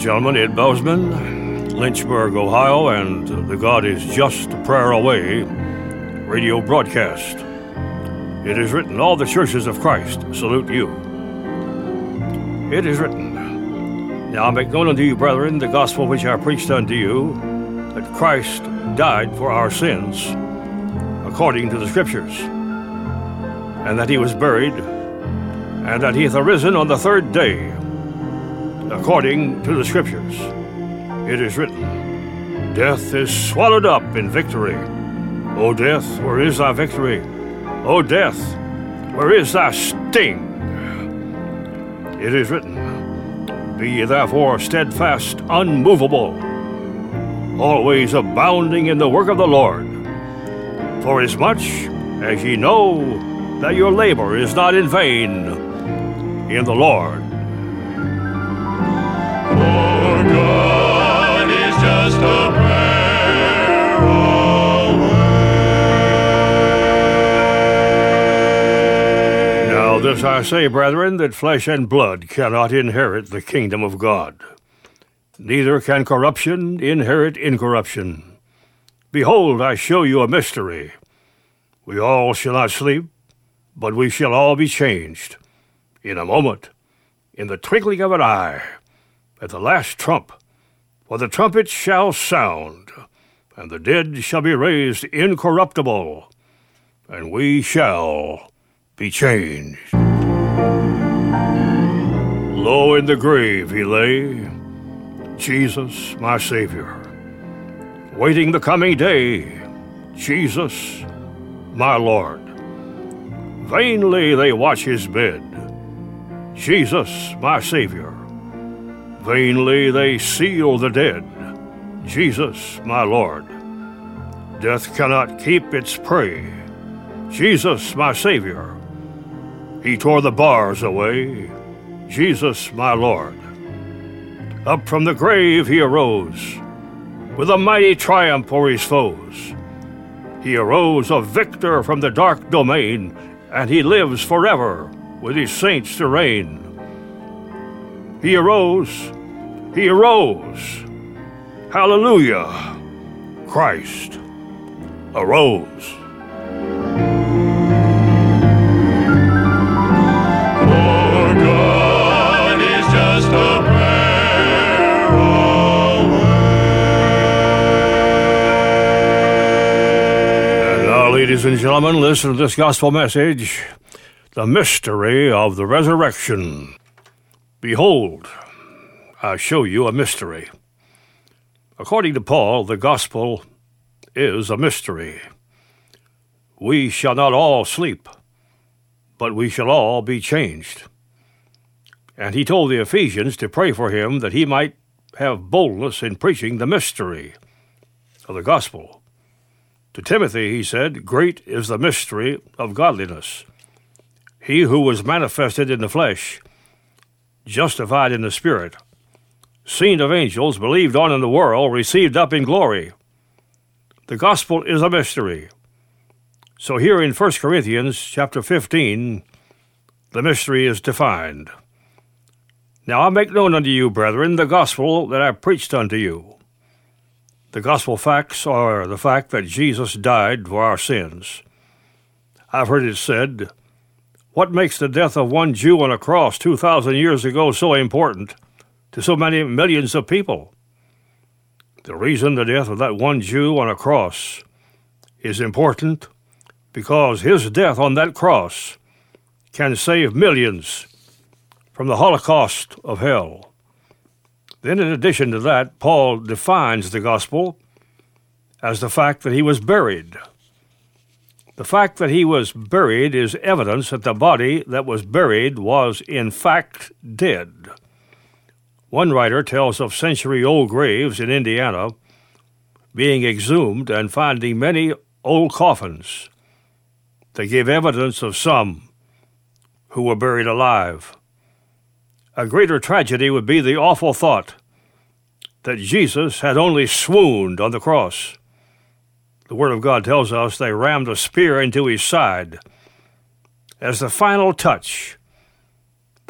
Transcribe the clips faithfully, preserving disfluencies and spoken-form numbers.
gentlemen, Ed Bozeman, Lynchburg, Ohio, and the God is Just a Prayer Away radio broadcast. It is written, all the churches of Christ salute you. It is written, now I make known unto you, brethren, the gospel which I preached unto you, that Christ died for our sins, according to the Scriptures, and that he was buried, and that he hath arisen on the third day, according to the Scriptures. It is written, death is swallowed up in victory. O death, where is thy victory? O death, where is thy sting? It is written, be ye therefore steadfast, unmovable, always abounding in the work of the Lord, forasmuch as ye know that your labor is not in vain in the Lord. For God is just a prayer away. Now this I say, brethren, that flesh and blood cannot inherit the kingdom of God, neither can corruption inherit incorruption. Behold, I show you a mystery. We all shall not sleep, but we shall all be changed. In a moment, in the twinkling of an eye, at the last trump, for the trumpet shall sound, and the dead shall be raised incorruptible, and we shall be changed. Low in the grave he lay, Jesus, my Savior, waiting the coming day, Jesus, my Lord. Vainly they watch his bed, Jesus, my Savior. Vainly they seal the dead, Jesus, my Lord. Death cannot keep its prey, Jesus, my Savior. He tore the bars away, Jesus, my Lord. Up from the grave he arose, with a mighty triumph o'er his foes. He arose a victor from the dark domain, and he lives forever with his saints to reign. He arose, he arose. Hallelujah, Christ arose. For God is just a prayer away. And now, ladies and gentlemen, listen to this gospel message, the mystery of the resurrection. Behold, I show you a mystery. According to Paul, the gospel is a mystery. We shall not all sleep, but we shall all be changed. And he told the Ephesians to pray for him that he might have boldness in preaching the mystery of the gospel. To Timothy he said, great is the mystery of godliness. He who was manifested in the flesh, justified in the Spirit, seen of angels, believed on in the world, received up in glory. The gospel is a mystery. So here in First Corinthians chapter fifteen, the mystery is defined. Now I make known unto you, brethren, the gospel that I preached unto you. The gospel facts are the fact that Jesus died for our sins. I've heard it said, what makes the death of one Jew on a cross two thousand years ago so important to so many millions of people? The reason the death of that one Jew on a cross is important because his death on that cross can save millions from the Holocaust of hell. Then in addition to that, Paul defines the gospel as the fact that he was buried. The fact that he was buried is evidence that the body that was buried was in fact dead. One writer tells of century-old graves in Indiana being exhumed and finding many old coffins that give evidence of some who were buried alive. A greater tragedy would be the awful thought that Jesus had only swooned on the cross. The Word of God tells us they rammed a spear into his side. As the final touch,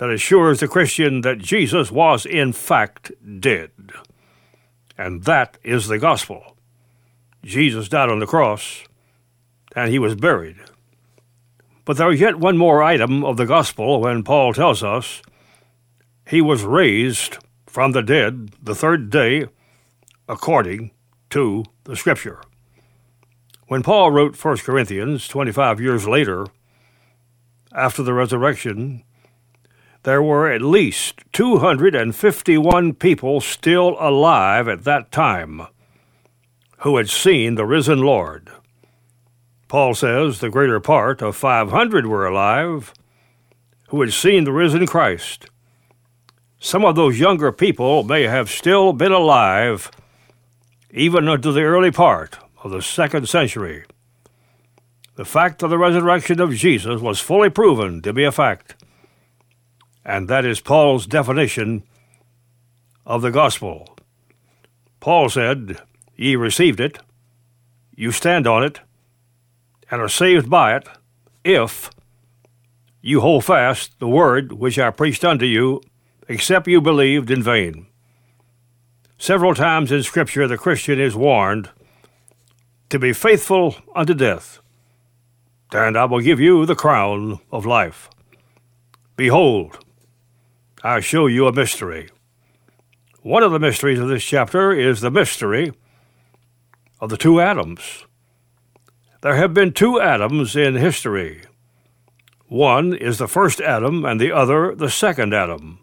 that assures the Christian that Jesus was in fact dead. And that is the gospel. Jesus died on the cross, and he was buried. But there is yet one more item of the gospel when Paul tells us he was raised from the dead the third day according to the Scripture. When Paul wrote First Corinthians twenty-five years later, after the resurrection, there were at least two hundred fifty-one people still alive at that time who had seen the risen Lord. Paul says the greater part of five hundred were alive who had seen the risen Christ. Some of those younger people may have still been alive even into the early part of the second century. The fact of the resurrection of Jesus was fully proven to be a fact, and that is Paul's definition of the gospel. Paul said, "Ye received it, you stand on it, and are saved by it, if you hold fast the word which I preached unto you, except you believed in vain." Several times in Scripture the Christian is warned to be faithful unto death, and I will give you the crown of life. Behold, I show you a mystery. One of the mysteries of this chapter is the mystery of the two Adams. There have been two Adams in history. One is the first Adam, and the other the second Adam.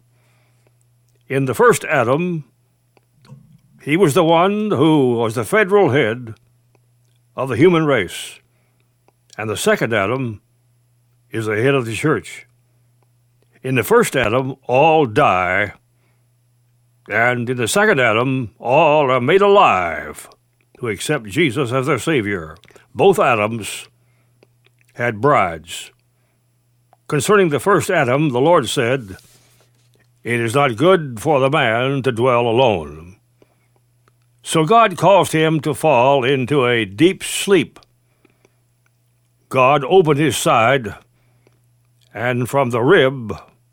In the first Adam, he was the one who was the federal head of the human race, and the second Adam is the head of the church. In the first Adam, all die, and in the second Adam, all are made alive who accept Jesus as their Savior. Both Adams had brides. Concerning the first Adam, the Lord said, "It is not good for the man to dwell alone." So God caused him to fall into a deep sleep. God opened his side, and from the rib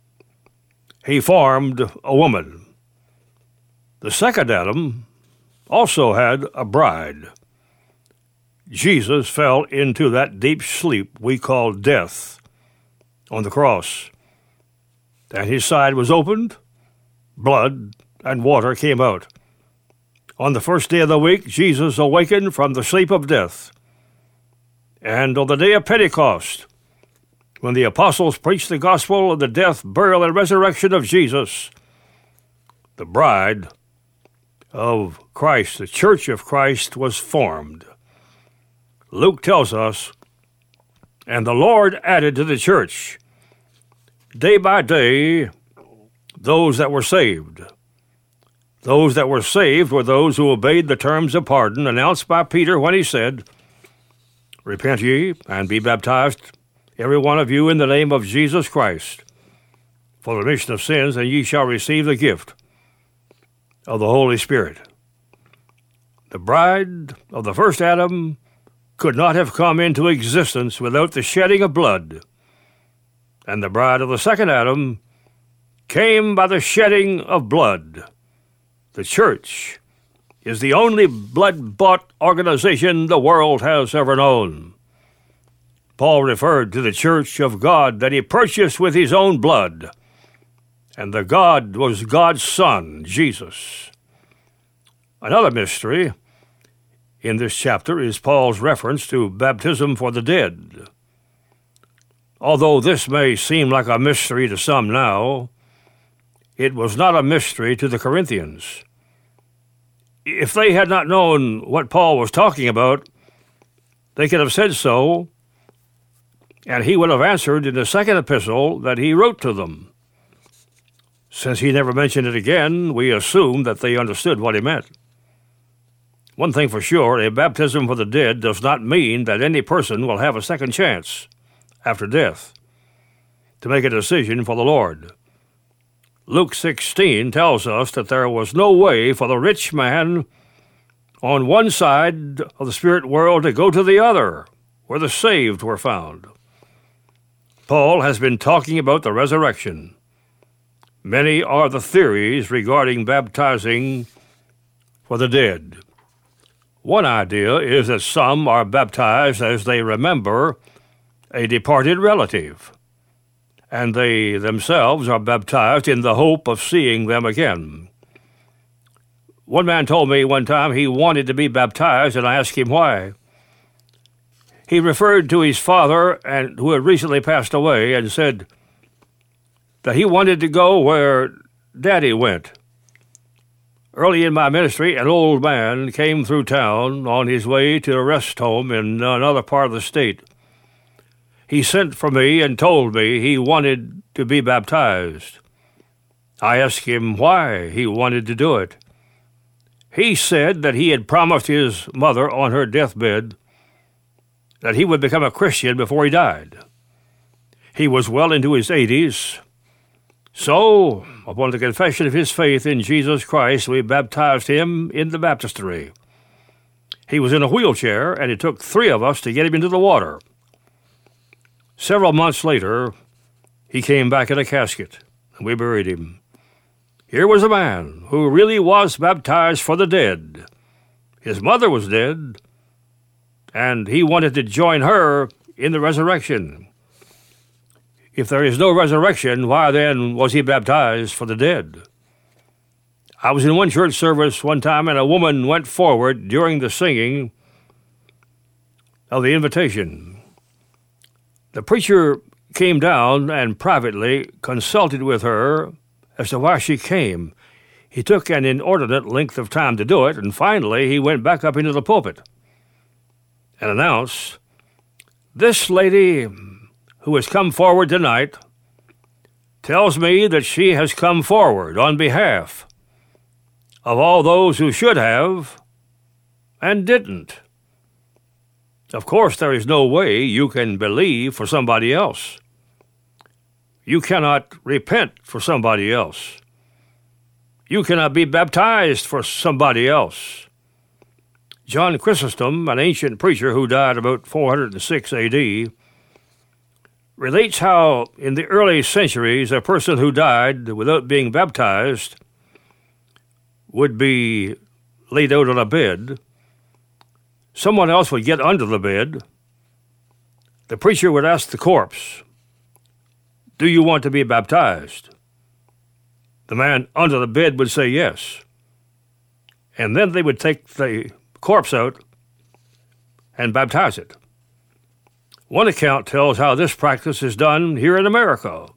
he formed a woman. The second Adam also had a bride. Jesus fell into that deep sleep we call death on the cross, and his side was opened, blood and water came out. On the first day of the week, Jesus awakened from the sleep of death. And on the day of Pentecost, when the apostles preached the gospel of the death, burial, and resurrection of Jesus, the bride of Christ, the church of Christ, was formed. Luke tells us, "And the Lord added to the church, day by day, those that were saved." Those that were saved were those who obeyed the terms of pardon announced by Peter when he said, "Repent ye, and be baptized, every one of you, in the name of Jesus Christ, for the remission of sins, and ye shall receive the gift of the Holy Spirit." The bride of the first Adam could not have come into existence without the shedding of blood, and the bride of the second Adam came by the shedding of blood. The church is the only blood-bought organization the world has ever known. Paul referred to the church of God that he purchased with his own blood, and the God was God's Son, Jesus. Another mystery in this chapter is Paul's reference to baptism for the dead. Although this may seem like a mystery to some now, it was not a mystery to the Corinthians. If they had not known what Paul was talking about, they could have said so, and he would have answered in the second epistle that he wrote to them. Since he never mentioned it again, we assume that they understood what he meant. One thing for sure, a baptism for the dead does not mean that any person will have a second chance after death to make a decision for the Lord. Luke sixteen tells us that there was no way for the rich man on one side of the spirit world to go to the other, where the saved were found. Paul has been talking about the resurrection. Many are the theories regarding baptizing for the dead. One idea is that some are baptized as they remember a departed relative, and they themselves are baptized in the hope of seeing them again. One man told me one time he wanted to be baptized, and I asked him why. He referred to his father, and who had recently passed away, and said that he wanted to go where Daddy went. Early in my ministry, an old man came through town on his way to a rest home in another part of the state. He sent for me and told me he wanted to be baptized. I asked him why he wanted to do it. He said that he had promised his mother on her deathbed that he would become a Christian before he died. He was well into his eighties. So, upon the confession of his faith in Jesus Christ, we baptized him in the baptistry. He was in a wheelchair, and it took three of us to get him into the water. Several months later, he came back in a casket, and we buried him. Here was a man who really was baptized for the dead. His mother was dead, and he wanted to join her in the resurrection. If there is no resurrection, why then was he baptized for the dead? I was in one church service one time, and a woman went forward during the singing of the invitation. The preacher came down and privately consulted with her as to why she came. He took an inordinate length of time to do it, and finally he went back up into the pulpit and announced, "This lady who has come forward tonight tells me that she has come forward on behalf of all those who should have and didn't." Of course, there is no way you can believe for somebody else. You cannot repent for somebody else. You cannot be baptized for somebody else. John Chrysostom, an ancient preacher who died about four hundred six A D, relates how in the early centuries a person who died without being baptized would be laid out on a bed. Someone else would get under the bed. The preacher would ask the corpse, "Do you want to be baptized?" The man under the bed would say yes. And then they would take the corpse out and baptize it. One account tells how this practice is done here in America.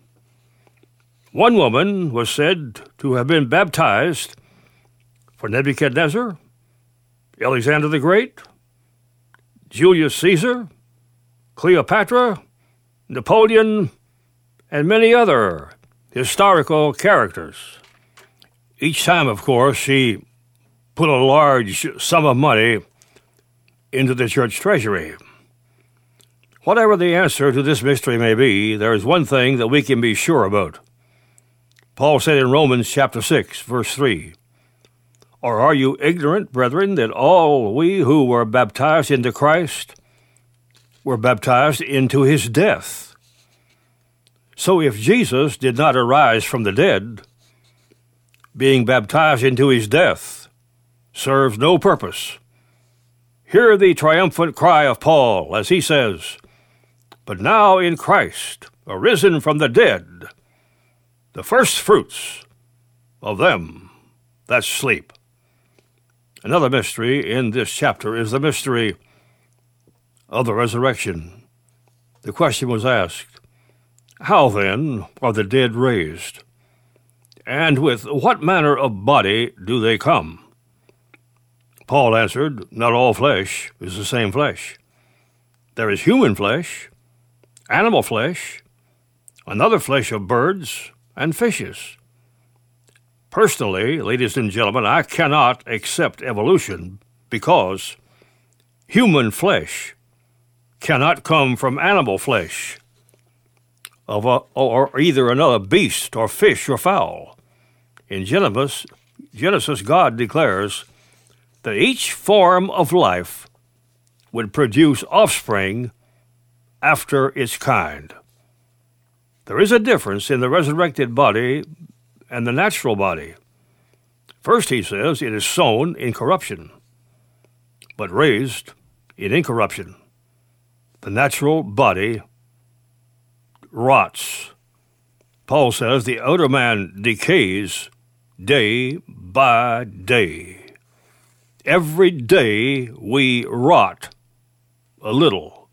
One woman was said to have been baptized for Nebuchadnezzar, Alexander the Great, Julius Caesar, Cleopatra, Napoleon, and many other historical characters. Each time, of course, she put a large sum of money into the church treasury. Whatever the answer to this mystery may be, there is one thing that we can be sure about. Paul said in Romans chapter six, verse three, "Or are you ignorant, brethren, that all we who were baptized into Christ were baptized into his death?" So if Jesus did not arise from the dead, being baptized into his death serves no purpose. Hear the triumphant cry of Paul as he says, "But now in Christ, arisen from the dead, the first fruits of them that sleep." Another mystery in this chapter is the mystery of the resurrection. The question was asked, how then are the dead raised? And with what manner of body do they come? Paul answered, not all flesh is the same flesh. There is human flesh, animal flesh, another flesh of birds and fishes. Personally, ladies and gentlemen, I cannot accept evolution because human flesh cannot come from animal flesh of a, or either another beast or fish or fowl. In Genesis, Genesis, God declares that each form of life would produce offspring after its kind. There is a difference in the resurrected body and the natural body. First, he says, it is sown in corruption, but raised in incorruption. The natural body rots. Paul says the outer man decays day by day. Every day we rot a little.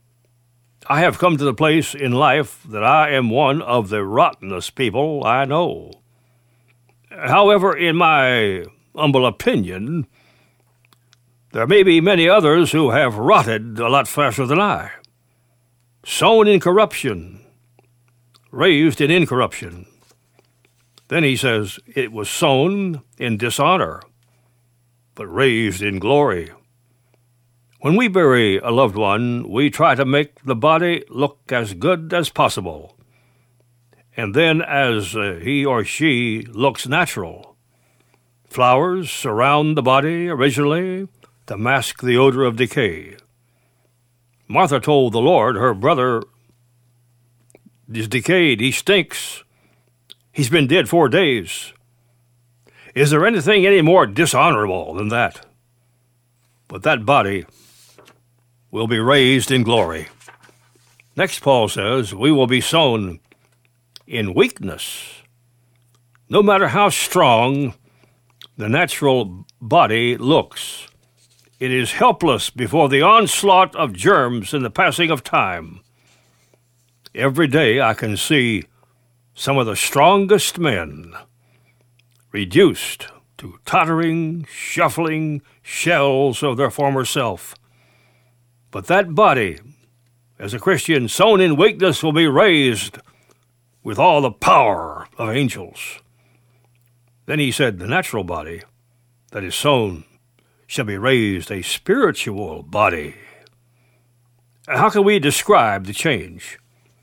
I have come to the place in life that I am one of the rottenest people I know. However, in my humble opinion, there may be many others who have rotted a lot faster than I. Sown in corruption, raised in incorruption. Then he says, it was sown in dishonor, but raised in glory. When we bury a loved one, we try to make the body look as good as possible, and then as uh, he or she looks natural. Flowers surround the body originally to mask the odor of decay. Martha told the Lord her brother is decayed, he stinks. He's been dead four days. Is there anything any more dishonorable than that? But that body will be raised in glory. Next, Paul says, we will be sown in weakness. No matter how strong the natural body looks, it is helpless before the onslaught of germs and the passing of time. Every day I can see some of the strongest men reduced to tottering, shuffling shells of their former self. But that body, as a Christian, sown in weakness, will be raised with all the power of angels. Then he said, the natural body that is sown shall be raised a spiritual body. How can we describe the change?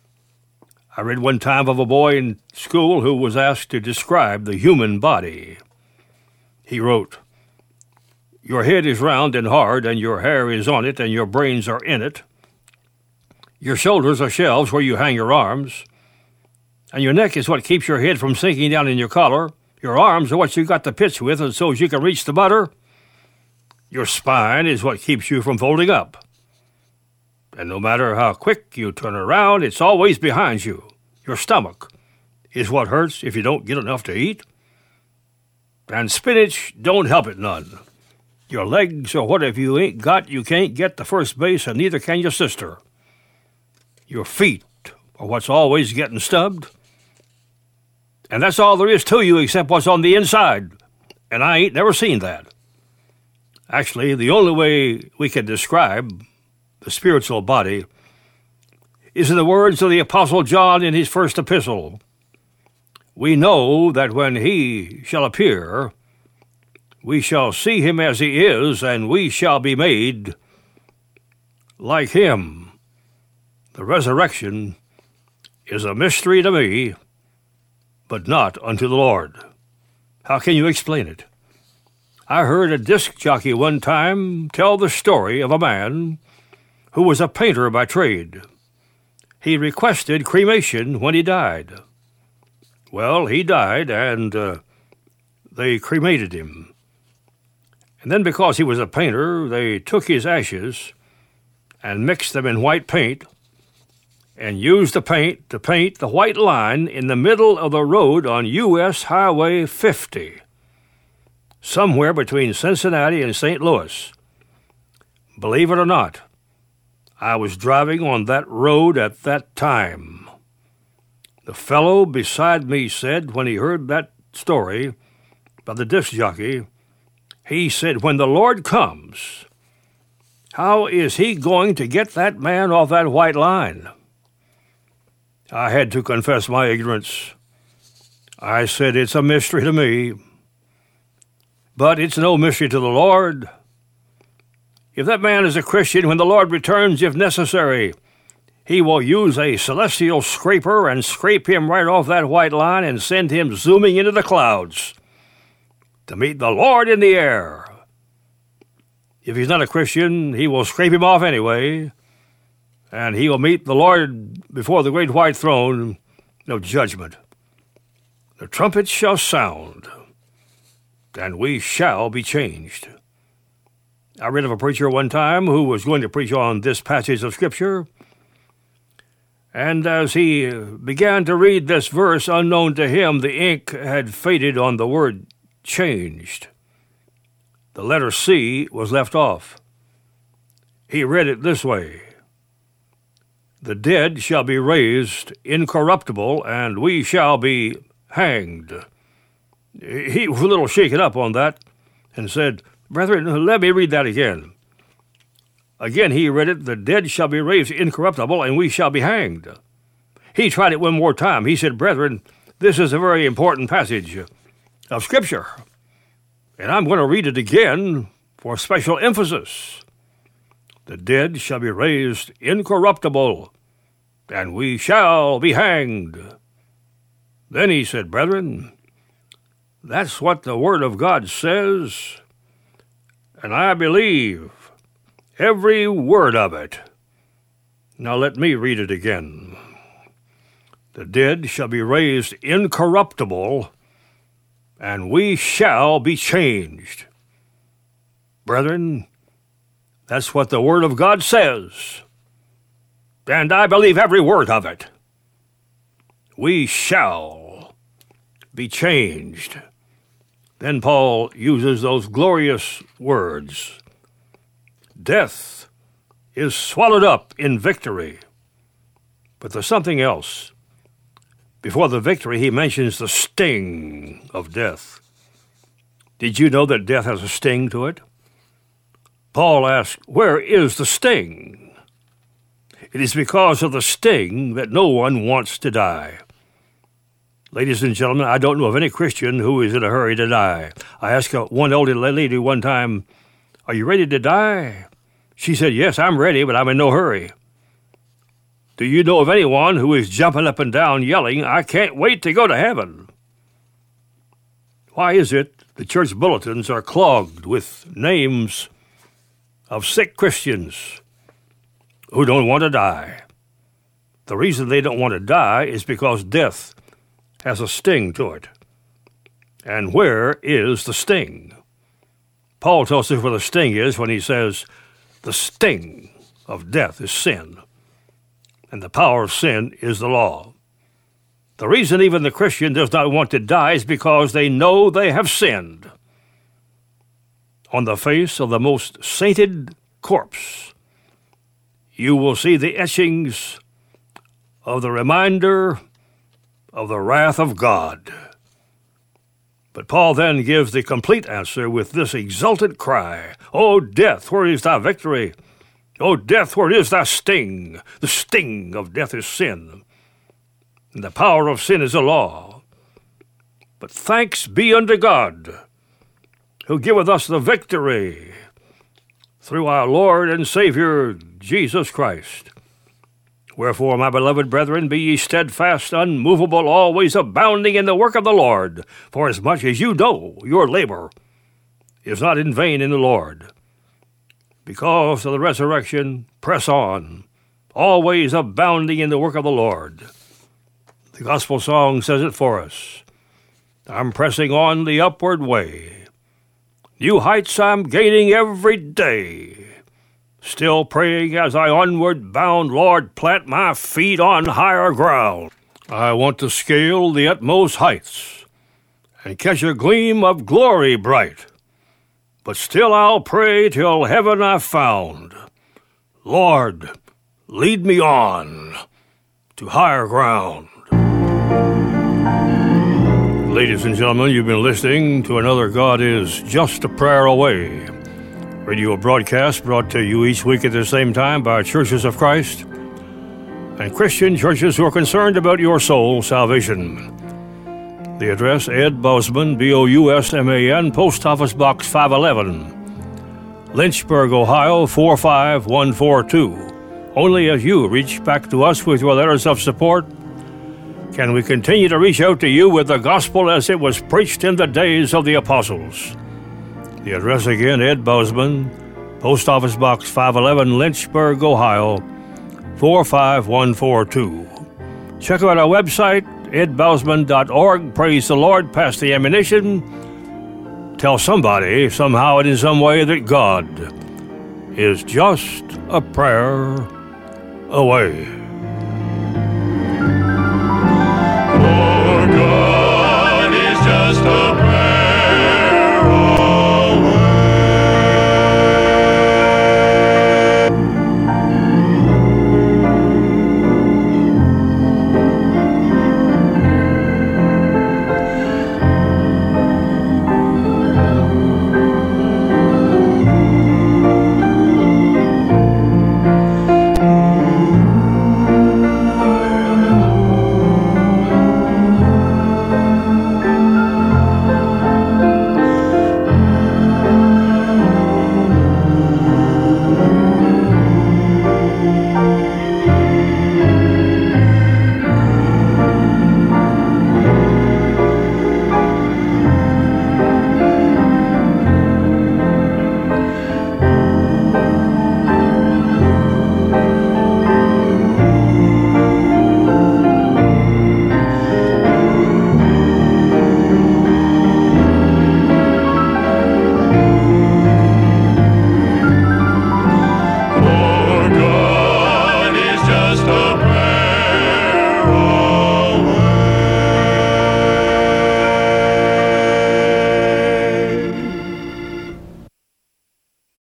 I read one time of a boy in school who was asked to describe the human body. He wrote, your head is round and hard, and your hair is on it, and your brains are in it. Your shoulders are shelves where you hang your arms, and your neck is what keeps your head from sinking down in your collar. Your arms are what you got the pitch with, and so as you can reach the butter. Your spine is what keeps you from folding up. And no matter how quick you turn around, it's always behind you. Your stomach is what hurts if you don't get enough to eat. And spinach don't help it none. Your legs are what if you ain't got, you can't get to first base, and neither can your sister. Your feet are what's always getting stubbed. And that's all there is to you except what's on the inside. And I ain't never seen that. Actually, the only way we can describe the spiritual body is in the words of the Apostle John in his first epistle. We know that when he shall appear, we shall see him as he is, and we shall be made like him. The resurrection is a mystery to me, but not unto the Lord. How can you explain it? I heard a disc jockey one time tell the story of a man who was a painter by trade. He requested cremation when he died. Well, he died, and uh, they cremated him. And then because he was a painter, they took his ashes and mixed them in white paint and used the paint to paint the white line in the middle of the road on U S Highway fifty, somewhere between Cincinnati and Saint Louis. Believe it or not, I was driving on that road at that time. The fellow beside me said when he heard that story by the disc jockey, he said, when the Lord comes, how is he going to get that man off that white line? I had to confess my ignorance. I said, it's a mystery to me, but it's no mystery to the Lord. If that man is a Christian, when the Lord returns, if necessary, he will use a celestial scraper and scrape him right off that white line and send him zooming into the clouds to meet the Lord in the air. If he's not a Christian, he will scrape him off anyway, and he will meet the Lord before the great white throne of judgment. The trumpet shall sound, and we shall be changed. I read of a preacher one time who was going to preach on this passage of Scripture, and as he began to read this verse, unknown to him, the ink had faded on the word changed. The letter C was left off. He read it this way: the dead shall be raised incorruptible, and we shall be hanged. He was a little shaken up on that and said, "Brethren, let me read that again." Again he read it, the dead shall be raised incorruptible, and we shall be hanged. He tried it one more time. He said, "Brethren, this is a very important passage of Scripture, and I'm going to read it again for special emphasis. The dead shall be raised incorruptible, and we shall be hanged." Then he said, "Brethren, that's what the Word of God says, and I believe every word of it." Now let me read it again. The dead shall be raised incorruptible, and we shall be changed. Brethren, that's what the Word of God says, and I believe every word of it. We shall be changed. Then Paul uses those glorious words: death is swallowed up in victory. But there's something else. Before the victory, he mentions the sting of death. Did you know that death has a sting to it? Paul asked, where is the sting? It is because of the sting that no one wants to die. Ladies and gentlemen, I don't know of any Christian who is in a hurry to die. I asked one older lady one time, "Are you ready to die?" She said, "Yes, I'm ready, but I'm in no hurry." Do you know of anyone who is jumping up and down yelling, "I can't wait to go to heaven"? Why is it the church bulletins are clogged with names of sick Christians who don't want to die? The reason they don't want to die is because death has a sting to it. And where is the sting? Paul tells us where the sting is when he says, the sting of death is sin, and the power of sin is the law. The reason even the Christian does not want to die is because they know they have sinned. On the face of the most sainted corpse, you will see the etchings of the reminder of the wrath of God. But Paul then gives the complete answer with this exultant cry, "O death, where is thy victory? O death, where is thy sting? The sting of death is sin, and the power of sin is the law. But thanks be unto God, who giveth us the victory through our Lord and Savior, Jesus Christ. Wherefore, my beloved brethren, be ye steadfast, unmovable, always abounding in the work of the Lord, for as much as you know your labor is not in vain in the Lord. Because of the resurrection, press on, always abounding in the work of the Lord." The gospel song says it for us. I'm pressing on the upward way. New heights I'm gaining every day. Still praying as I onward bound, Lord, plant my feet on higher ground. I want to scale the utmost heights and catch a gleam of glory bright. But still I'll pray till heaven I've found. Lord, lead me on to higher ground. Ladies and gentlemen, you've been listening to another God is Just a Prayer Away radio broadcast brought to you each week at the same time by Churches of Christ and Christian churches who are concerned about your soul salvation. The address, Ed Bousman, B O U S M A N, Post Office Box five eleven, Lynchburg, Ohio, four five one four two. Only as you reach back to us with your letters of support can we continue to reach out to you with the gospel as it was preached in the days of the apostles. The address again, Ed Bousman, Post Office Box five eleven, Lynchburg, Ohio, four five one four two. Check out our website ed bousman dot org. Praise the Lord. Pass the ammunition. Tell somebody, somehow and in some way, that God is just a prayer away. Oh,